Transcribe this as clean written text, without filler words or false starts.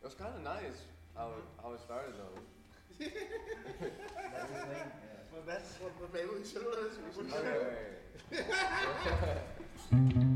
was kind of nice how it started though. But maybe we should have listened. Okay.